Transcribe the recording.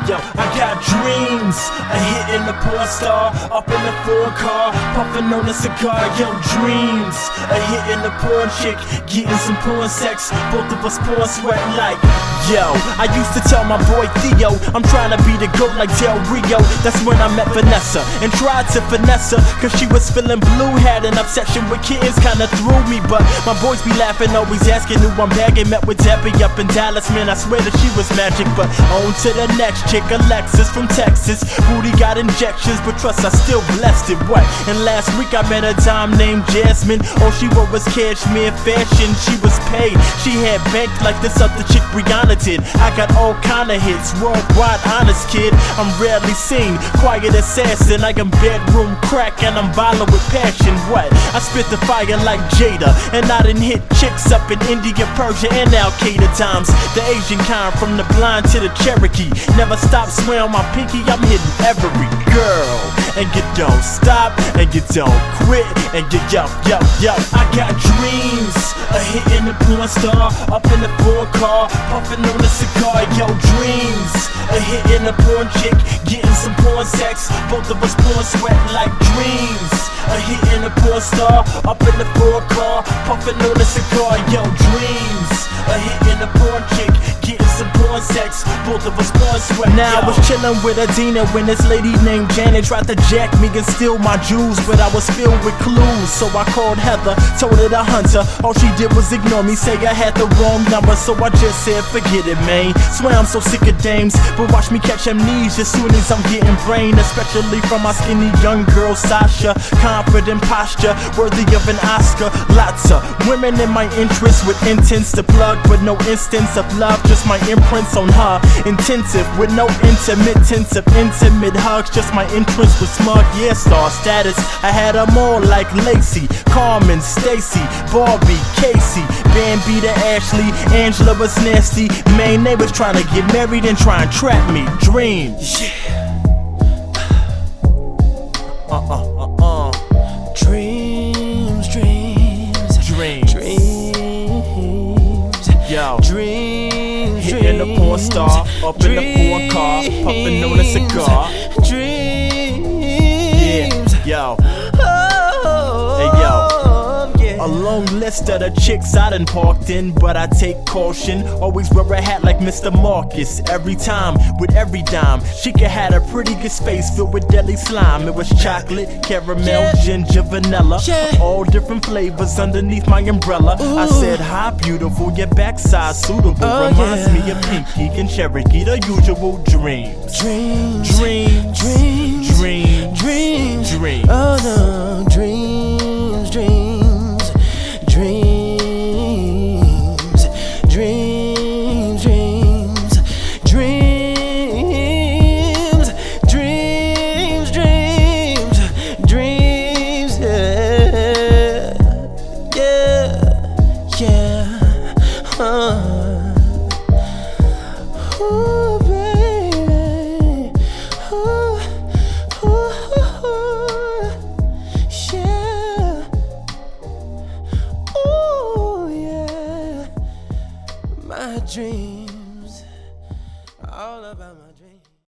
Yo, I got dreams of hitting the porn star up in the foreign car, puffing on a cigar. Yo, dreams of hitting the porn chick, getting some porn sex, both of us porn sweat like. Yo, I used to tell my boy Theo I'm trying to be the GOAT like Del Rio. That's when I met Vanessa and tried to finesse her, cause she was feeling blue, had an obsession with kittens, kinda threw me. But my boys be laughing, always asking who I'm bagging. Met with Debbie up in Dallas, man, I swear that she was magic. But on to the next chick, Alexis from Texas. Booty got injections, but trust I still blessed it. What? And last week I met a dime named Jasmine. All she wore was cashmere fashion. She was paid, she had banked like this other chick Brianna did. I got all kind of hits, worldwide honest kid. I'm rarely seen, quiet assassin. I am bedroom crack and I'm violent with passion. What? I spit the fire like Jada, and I done hit chicks up in India, Persia, and Al-Qaeda times. The Asian kind, from the blind to the Cherokee. Never stop, swear on my pinky, I'm hitting every girl. And you don't stop, and you don't quit, and you yo. I got dreams of hitting the porn star up in the foreign car, puffing on a cigar. Yo, dreams of hitting the porn chick, getting some porn sex, both of us porn sweat like. Dreams of hitting the porn star up in the foreign car, puffing on a cigar. Yo, dreams of hitting the porn chick, getting some porn sex, both of us porn sweat. Now I was chilling with Adina when this lady named Janet tried to jack me and steal my jewels, but I was filled with clues. So I called Heather, told her to hunt her. All she did was ignore me, say I had the wrong number. So I just said forget it, man. Swear I'm so sick of dames, but watch me catch amnesia soon as I'm getting brain. Especially from my skinny young girl Sasha, confident posture worthy of an Oscar. Lots of women in my interest with intents to plug, but no instance of love, just my imprints on her. Intensive with no intermittence of intimate hugs, just my entrance with smug, yeah, star status. I had them all like Lacey, Carmen, Stacy, Barbie, Casey, Bambi to Ashley. Angela was nasty, man, they was trying to get married and try and trap me. Dreams, yeah. Dreams. Yo, dreams. Hitting the porn star up in the foreign car, puffing on a cigar. Dreams. Yeah, yo. Hey yo. A long list of the chicks I done parked in, but I take caution. Always wear a hat like Mr. Marcus. Every time, with every dime, she could had a pretty good space filled with deadly slime. It was chocolate, caramel, ginger, vanilla, all different flavors underneath my umbrella. I said, hi beautiful, your backside suitable. Reminds me of Pinky and Cherokee, the usual dreams. Dreams.